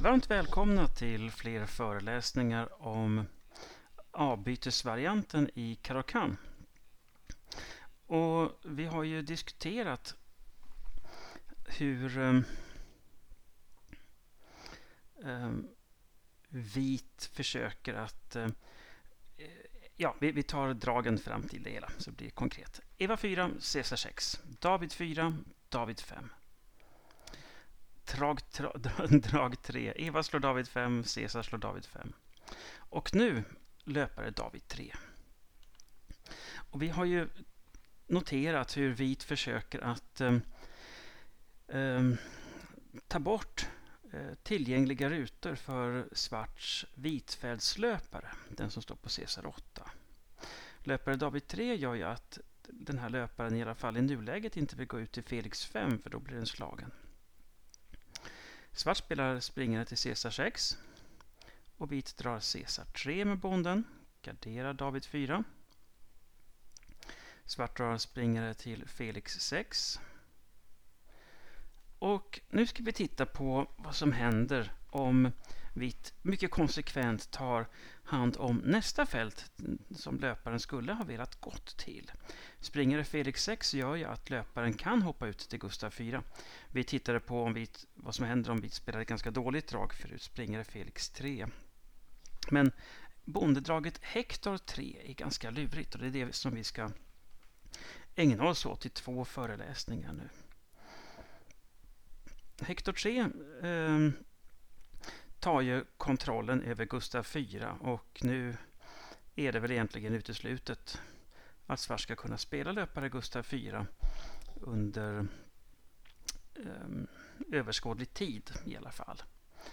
Varmt välkomna till fler föreläsningar om avbytesvarianten i Caro-Kann. Och vi har ju diskuterat hur vit försöker att... vi tar dragen fram till det hela så blir det konkret. Eva 4, Caesar 6, David 4, David 5. Drag 3. Eva slår David 5, Caesar slår David 5. Och nu löpare David 3. Och vi har ju noterat hur vit försöker att ta bort tillgängliga rutor för svarts vitfältslöpare, den som står på Caesar 8. Löpare David 3 gör ju att den här löparen i alla fall i nuläget inte vill gå ut till Felix 5 för då blir den slagen. Svart spelar springare till Caesar 6 och vit drar Caesar 3 med bonden, garderar David 4. Svart drar springare till Felix 6. Och nu ska vi titta på vad som händer om vit mycket konsekvent tar hand om nästa fält som löparen skulle ha velat gått till. Springare Felix 6 gör ju att löparen kan hoppa ut till Gustav 4. Vi tittade på vad som händer om vit spelar ett ganska dåligt drag förut, springare Felix 3. Men bondedraget Hector 3 är ganska lurigt och det är det som vi ska ägna oss åt i 2 föreläsningar nu. Hector 3 tar ju kontrollen över Gustav 4 och nu är det väl egentligen uteslutet att svart ska kunna spela löpare Gustav 4 under överskådlig tid i alla fall.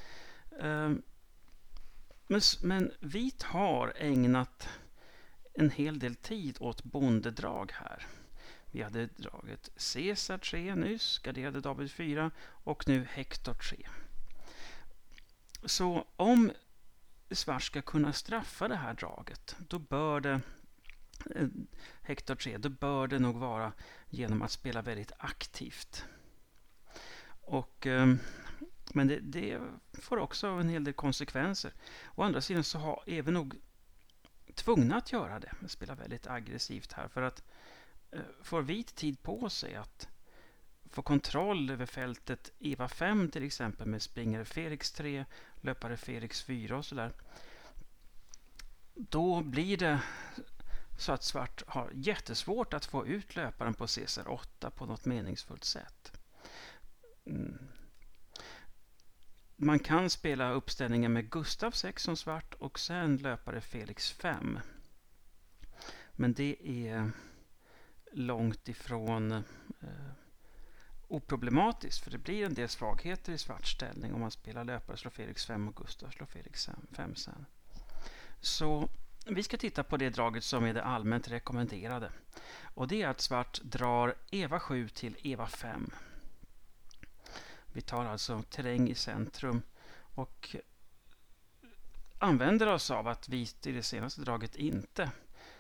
Men vit har ägnat en hel del tid åt bondedrag här. Vi hade draget Caesar 3 nyss, garderade David 4 och nu Hector 3. Så om svart ska kunna straffa det här draget, då bör det Hector 3, då bör det nog vara genom att spela väldigt aktivt. Och, men det får också en hel del konsekvenser. Å andra sidan så är vi nog tvungna att göra det, spela väldigt aggressivt här, för att får vit tid på sig att få kontroll över fältet Eva 5 till exempel med springare Felix 3, löpare Felix 4 och sådär. Då blir det så att svart har jättesvårt att få ut löparen på Caesar 8 på något meningsfullt sätt. Man kan spela uppställningen med Gustav 6 som svart och sen löpare Felix 5. Men det är långt ifrån oproblematiskt, för det blir en del svagheter i svart ställning om man spelar löpare slår Felix 5 och Gustav slår Felix 5 sen. Så vi ska titta på det draget som är det allmänt rekommenderade, och det är att svart drar Eva 7 till Eva 5. Vi tar alltså terräng i centrum och använder oss av att vit i det senaste draget inte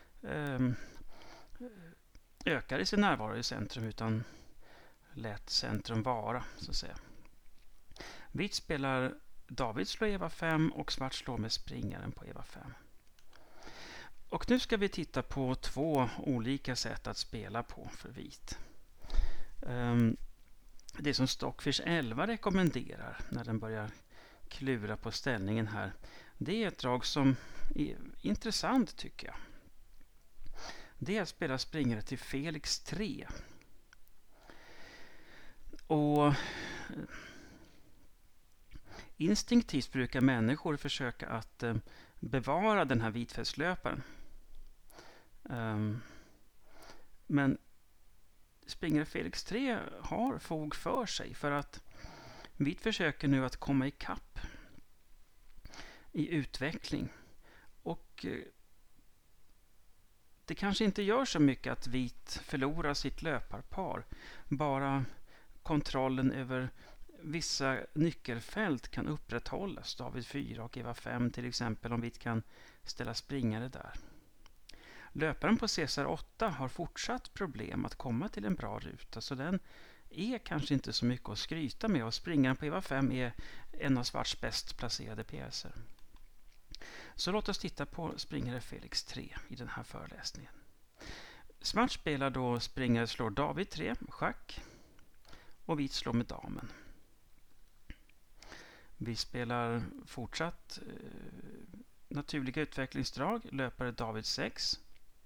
ökar i sin närvaro i centrum utan lät centrum vara, så att säga. Vit spelar David slår Eva 5 och svart slår med springaren på Eva 5. Och nu ska vi titta på 2 olika sätt att spela på för vit. Det som Stockfish 11 rekommenderar när den börjar klura på ställningen här, det är ett drag som är intressant tycker jag. Det är att spela springare till Felix 3. Och instinktivt brukar människor försöka att bevara den här vitfältslöparen. Men springare Felix 3 har fog för sig, för att vit försöker nu att komma i kapp i utveckling. Och det kanske inte gör så mycket att vit förlorar sitt löparpar. Bara kontrollen över vissa nyckelfält kan upprätthållas. David 4 och Eva 5 till exempel, om vit kan ställa springare där. Löparen på Caesar 8 har fortsatt problem att komma till en bra ruta, så den är kanske inte så mycket att skryta med, och springaren på Eva 5 är en av Svarts bäst placerade pjäser. Så låt oss titta på springare Felix 3 i den här föreläsningen. Svart spelar då springare slår David 3, schack, och vit slår med damen. Vi spelar fortsatt naturliga utvecklingsdrag, löpare David 6.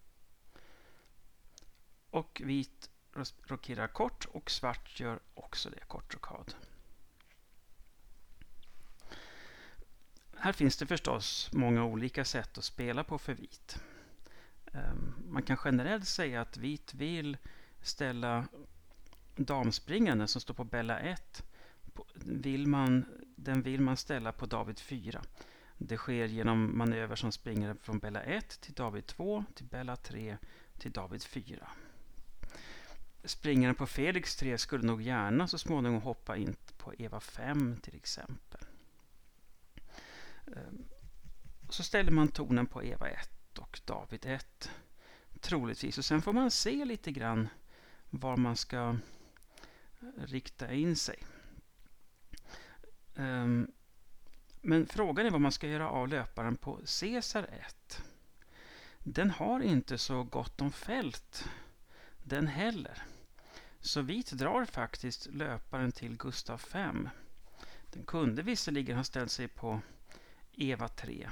Och vit rokerar kort och svart gör också det, kort rokad. Här finns det förstås många olika sätt att spela på för vit. Man kan generellt säga att vit vill ställa damspringaren som står på Bella 1. Den vill man ställa på David 4. Det sker genom manöver som springer från Bella 1 till David 2 till Bella 3 till David 4. Springaren på Felix 3 skulle nog gärna så småningom hoppa in på Eva 5 till exempel. Så ställer man tonen på Eva 1 och David 1 troligtvis. Och sen får man se lite grann var man ska rikta in sig. Men frågan är vad man ska göra av löparen på Caesar 1. Den har inte så gott om fält den heller. Så vit drar faktiskt löparen till Gustav 5. Den kunde visserligen ha ställt sig på Eva 3.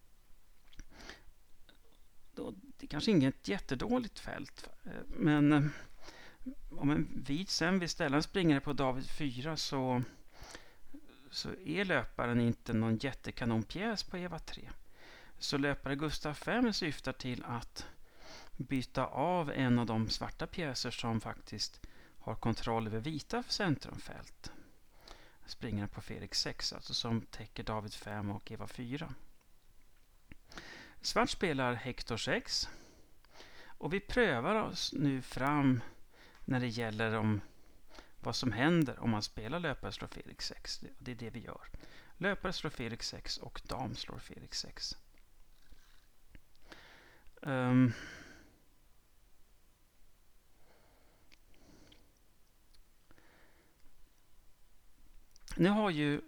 Det är kanske inget jättedåligt fält. Men om en vit sen vill ställa en springare på David 4 så är löparen inte någon jättekanonpjäs på Eva 3. Så löpare Gustav 5 syftar till att byta av en av de svarta pjäser som faktiskt har kontroll över vita centrumfält. Springaren på Felix 6, alltså som täcker David 5 och Eva 4. Svart spelar Hector 6. Och vi prövar oss nu fram när det gäller om vad som händer om man spelar löpare slår Felix 6. Det är det vi gör. Löpare slår Felix 6 och dam slår Felix 6. Nu har ju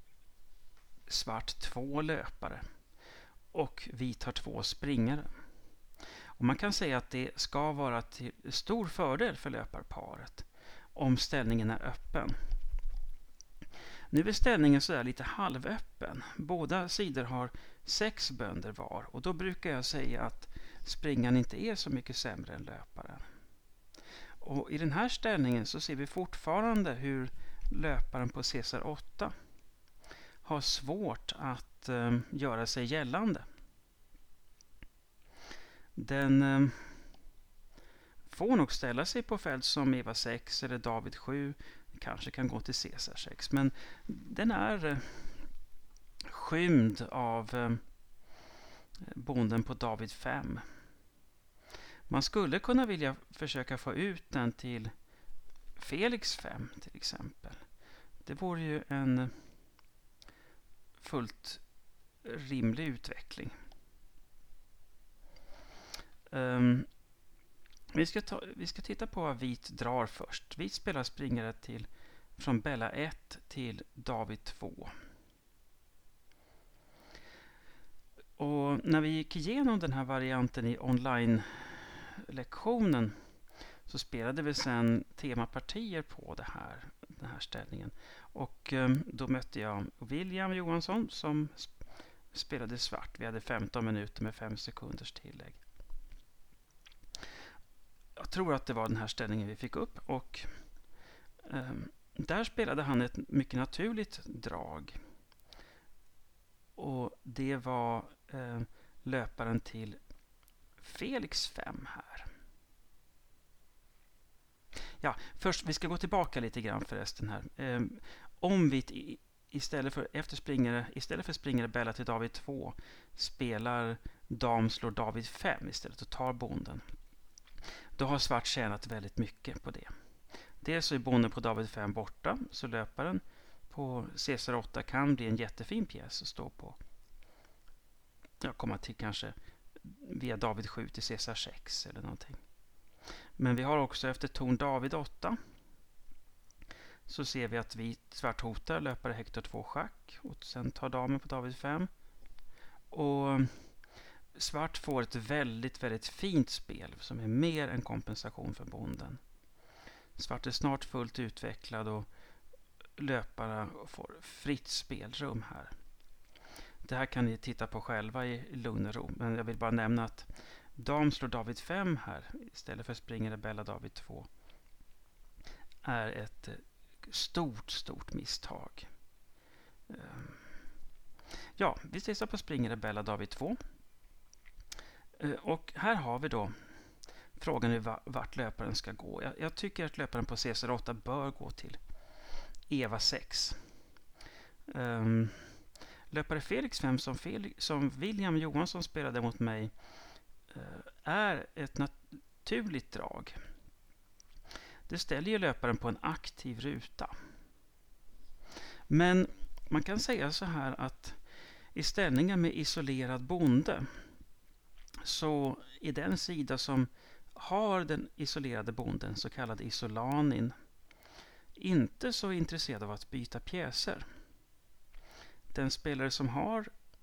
svart 2 löpare och vit har 2 springare. Och man kan säga att det ska vara till stor fördel för löparparet om ställningen är öppen. Nu är ställningen så där lite halvöppen. Båda sidor har 6 bönder var och då brukar jag säga att springaren inte är så mycket sämre än löparen. Och i den här ställningen så ser vi fortfarande hur löparen på Caesar 8 har svårt att göra sig gällande. Den får nog ställa sig på fält som Eva 6 eller David 7. Kanske kan gå till Caesar 6. Men den är skymd av bonden på David 5. Man skulle kunna vilja försöka få ut den till Felix 5 till exempel. Det vore ju en fullt rimlig utveckling. Vi ska titta på vad vit drar först. Vit spelar springare från Bella 1 till David 2. Och när vi gick igenom den här varianten i online-lektionen så spelade vi sedan temapartier på den här ställningen. Och då mötte jag William Johansson som spelade svart. Vi hade 15 minuter med 5 sekunders tillägg. Jag tror att det var den här ställningen vi fick upp. Och där spelade han ett mycket naturligt drag. Och det var löparen till Felix 5 här. Ja, först vi ska gå tillbaka lite grann förresten här. Om vi istället för springare Bella till David 2 spelar dam slår David 5 istället och tar bonden. Då har svart tjänat väldigt mycket på det. Dels så är bonden på David 5 borta, så löparen på Caesar 8 kan bli en jättefin pjäs att stå på. Jag kommer till kanske via David 7 till Caesar 6 eller någonting. Men vi har också efter torn David 8 så ser vi att svart hotar löpare Hektor 2 schack och sen tar damen på David 5. Och svart får ett väldigt, väldigt fint spel som är mer än kompensation för bonden. Svart är snart fullt utvecklad och löparna får fritt spelrum här. Det här kan ni titta på själva i lugn och ro, men jag vill bara nämna att dam slår David 5 här istället för springer Bella David 2 är ett stort misstag. Ja, vi testar på springer Bella David 2. Och här har vi då frågan är vart löparen ska gå. Jag tycker att löparen på CSR8 bör gå till Eva 6. Löpare Felix 5 som William Johansson spelade mot mig är ett naturligt drag. Det ställer ju löparen på en aktiv ruta. Men man kan säga så här att i ställningar med isolerad bonde så är den sida som har den isolerade bonden, så kallad isolanin, inte så intresserad av att byta pjäser. Den spelare som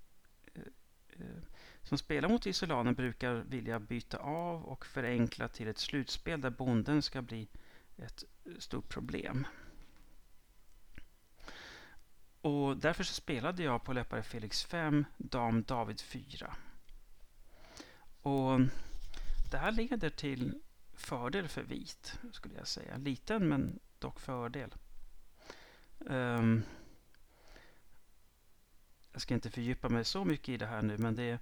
spelar mot isolanen brukar vilja byta av och förenkla till ett slutspel där bonden ska bli ett stort problem. Och därför så spelade jag på löpare Felix 5, dam David 4. Och det här leder till fördel för vit, skulle jag säga. Liten men dock fördel. Jag ska inte fördjupa mig så mycket i det här nu, men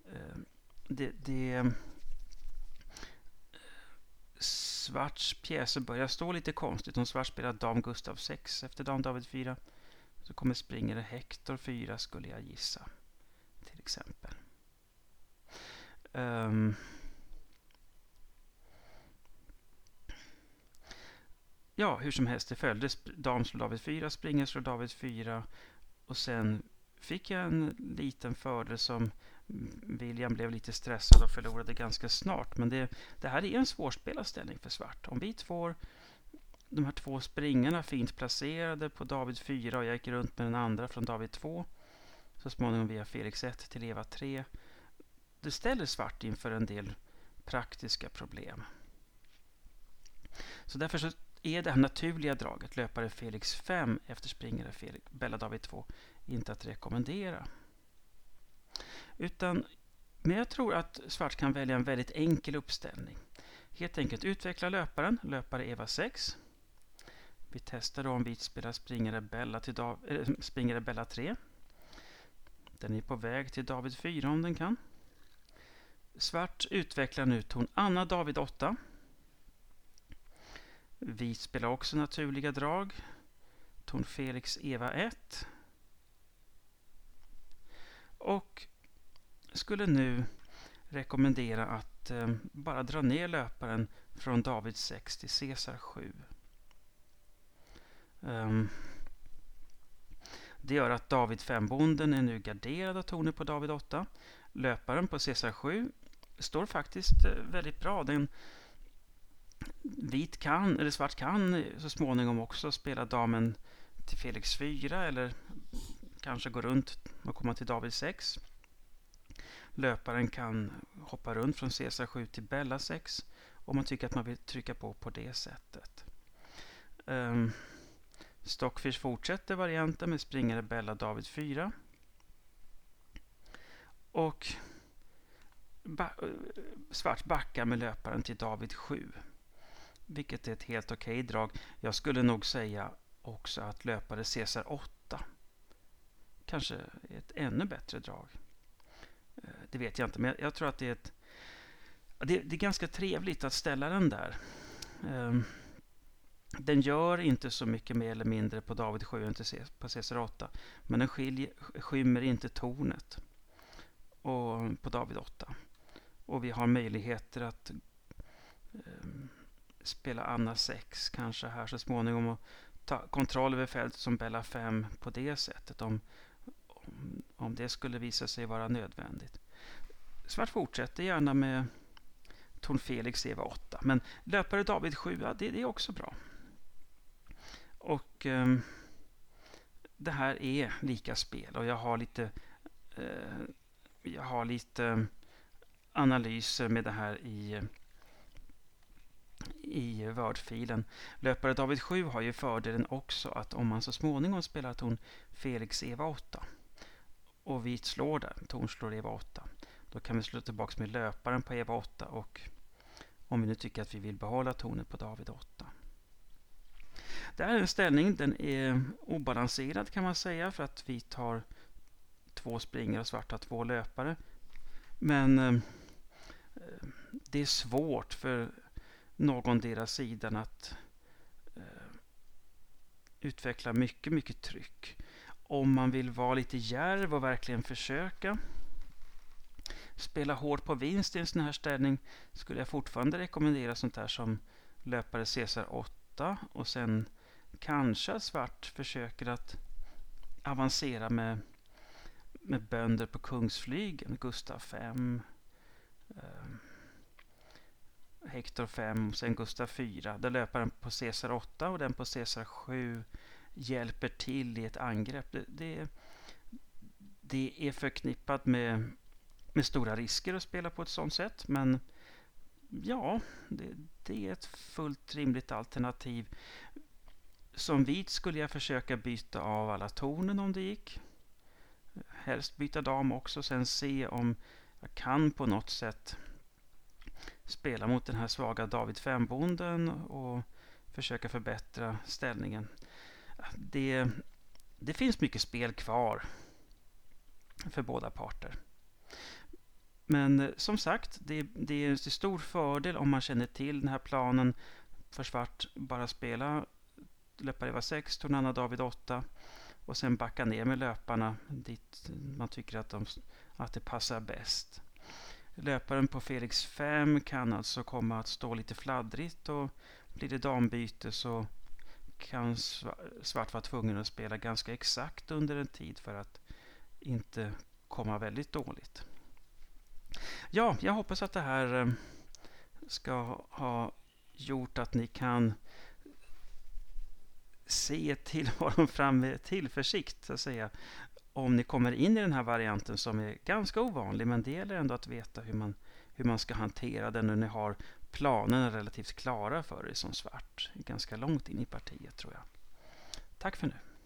Svarts pjäser börjar stå lite konstigt. Om svart spelar dam Gustav 6 efter dam David 4 så kommer springare Hektor 4, skulle jag gissa. Till exempel. Ja, hur som helst, det följdes. Dam slår David 4, springer slår David 4 och sen fick jag en liten fördel som William blev lite stressad och förlorade ganska snart. Men det här är en svårspelad ställning för svart. Om vi får de här två springarna fint placerade på David 4 och jag gick runt med den andra från David 2 så småningom via Felix 1 till Eva 3. Det ställer svart inför en del praktiska problem. Så därför så är det här naturliga draget, löpare Felix 5 efter springare Bella David 2, inte att rekommendera. Men jag tror att svart kan välja en väldigt enkel uppställning. Helt enkelt utveckla löparen, löpare Eva 6. Vi testar då om vit spelar springare Bella 3. Den är på väg till David 4 om den kan. Svart utvecklar nu torn Anna David 8. Vit spelar också naturliga drag. Torn Felix Eva 1. Och skulle nu rekommendera att bara dra ner löparen från David 6 till Caesar 7. Det gör att David 5-bonden är nu garderad av tornet på David 8. Löparen på Caesar 7 står faktiskt väldigt bra. Svart kan så småningom också spela damen till Felix 4 eller kanske gå runt och komma till David 6. Löparen kan hoppa runt från Caesar 7 till Bella 6 om man tycker att man vill trycka på det sättet. Stockfish fortsätter varianten med springare Bella David 4. Och svart backar med löparen till David 7. Vilket är ett helt okej drag. Jag skulle nog säga också att löpare Caesar 8 kanske är ett ännu bättre drag. Det vet jag inte, men jag tror att det är ganska trevligt att ställa den där. Den gör inte så mycket mer eller mindre på David 7 än på Caesar 8. Men den skymmer inte tornet och på David 8. Och vi har möjligheter att spela Anna 6 kanske här så småningom och ta kontroll över fältet som Bella 5 på det sättet om det skulle visa sig vara nödvändigt. Svart fortsätter gärna med torn Felix Eva 8, men löpare David 7, det är också bra. Och det här är lika spel och jag har lite analyser med det här i Word-filen. Löpare David 7 har ju fördelen också att om man så småningom spelar ton Felix Eva 8 och vit slår där, ton slår Eva 8, då kan vi slå tillbaka med löparen på Eva 8 och om vi nu tycker att vi vill behålla tonen på David 8. Det här är en ställning, den är obalanserad kan man säga för att vi tar 2 springare och svarta 2 löpare. Men det är svårt för någon deras sidan att utveckla mycket tryck. Om man vill vara lite djärv och verkligen försöka spela hårt på vinst i en sån här ställning skulle jag fortfarande rekommendera sånt här som löpare Caesar 8 och sen kanske svart försöker att avancera med bönder på kungsflygen, Gustav 5, Hector 5 och sen Gustav 4. Där löparen på Caesar 8 och den på Caesar 7 hjälper till i ett angrepp. Det är förknippat med stora risker att spela på ett sånt sätt. Men ja, det är ett fullt rimligt alternativ. Som vit skulle jag försöka byta av alla tonen om det gick. Helst byta dam också. Sen se om jag kan på något sätt spela mot den här svaga David 5-bonden och försöka förbättra ställningen. Det finns mycket spel kvar för båda parter. Men som sagt, det är en stor fördel om man känner till den här planen för svart. Bara spela löpare Eva 6, Tornana David 8 och sen backa ner med löparna dit man tycker att det passar bäst. Löparen på Felix 5 kan alltså komma att stå lite fladdrigt och blir det dambyte så kan svart vara tvungen att spela ganska exakt under en tid för att inte komma väldigt dåligt. Ja, jag hoppas att det här ska ha gjort att ni kan se tillvaron fram med tillförsikt så att säga. Om ni kommer in i den här varianten som är ganska ovanlig, men det gäller ändå att veta hur man ska hantera den när ni har planerna relativt klara för er som svart. Ganska långt in i partiet tror jag. Tack för nu.